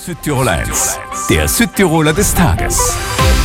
Südtirol 1, der Südtiroler des Tages.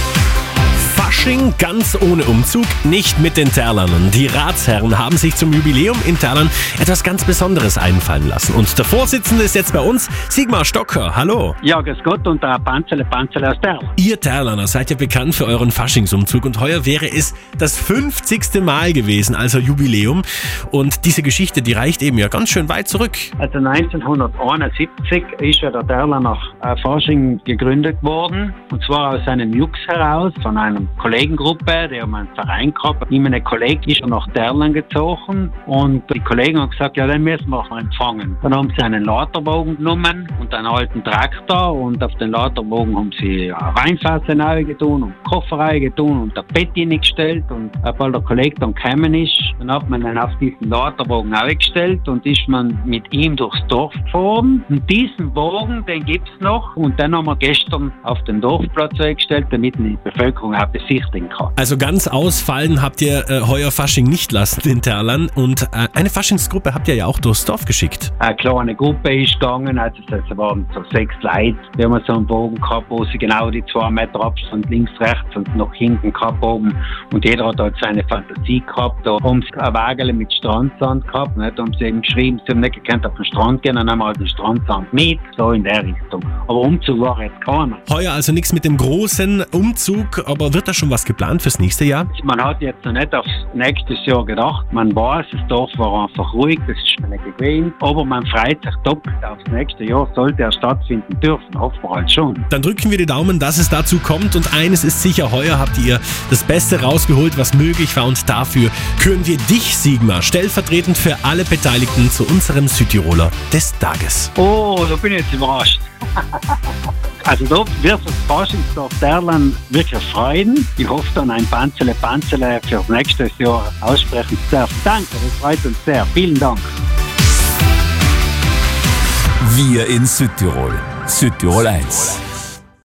Fasching ganz ohne Umzug, nicht mit den Terlanern. Die Ratsherren haben sich zum Jubiläum in Terlan etwas ganz Besonderes einfallen lassen. Und der Vorsitzende ist jetzt bei uns, Sigmar Stocker. Hallo. Ja, grüß Gott, und der Panzele aus Terlan. Ihr Terlaner seid ja bekannt für euren Faschingsumzug und heuer wäre es das 50. Mal gewesen, also Jubiläum. Und diese Geschichte, die reicht eben ja ganz schön weit zurück. Also 1971 ist ja der Terlaner Fasching gegründet worden. Und zwar aus einem Jux heraus, von einer Kollegengruppe, die haben einen Verein gehabt. Ihm ein Kollege ist nach Terlan gezogen und die Kollegen haben gesagt, ja, den müssen wir auch empfangen. Dann haben sie einen Laderbogen genommen und einen alten Traktor und auf den Laderbogen haben sie Weinfässer reingetan und Koffer reingetan und der Bett hineingestellt und weil der Kollege dann gekommen ist, dann hat man ihn auf diesen Laderbogen aufgestellt und ist man mit ihm durchs Dorf gefahren. Und diesen Wagen, den gibt es noch und den haben wir gestern auf den Dorfplatz eingestellt, damit die Bevölkerung auch besichtigen kann. Also ganz ausfallen habt ihr heuer Fasching nicht lassen in Terlan und eine Faschingsgruppe habt ihr ja auch durchs Dorf geschickt. Eine kleine Gruppe ist gegangen, also es waren so 6 Leute, die haben so einen Bogen gehabt, wo sie genau die 2 Meter Abstand links, rechts und nach hinten gehabt haben und jeder hat halt seine Fantasie gehabt. Da haben sie ein Wägele mit Strandsand gehabt, nicht? Da haben sie eben geschrieben, sie haben nicht gekannt auf den Strand gehen, dann haben wir halt den Strandsand mit, so in der Richtung. Aber Umzug war jetzt keiner. Heuer also nichts mit dem großen Umzug, aber wird da schon was geplant fürs nächste Jahr? Man hat jetzt noch nicht aufs nächste Jahr gedacht. Man weiß, das Dorf war einfach ruhig, das ist mir nicht gewesen. Aber man freut sich doppelt aufs nächste Jahr, sollte er stattfinden dürfen. Hoffen wir halt schon. Dann drücken wir die Daumen, dass es dazu kommt. Und eines ist sicher, heuer habt ihr das Beste rausgeholt, was möglich war. Und dafür küren wir dich, Sigmar, stellvertretend für alle Beteiligten zu unserem Südtiroler des Tages. Oh, da bin ich jetzt überrascht. Also da wird das Faschingsdorf Terlan wirklich freuen. Ich hoffe dann ein Panzele für nächstes Jahr aussprechen zu dürfen. Danke, das freut uns sehr. Vielen Dank. Wir in Südtirol. Südtirol 1.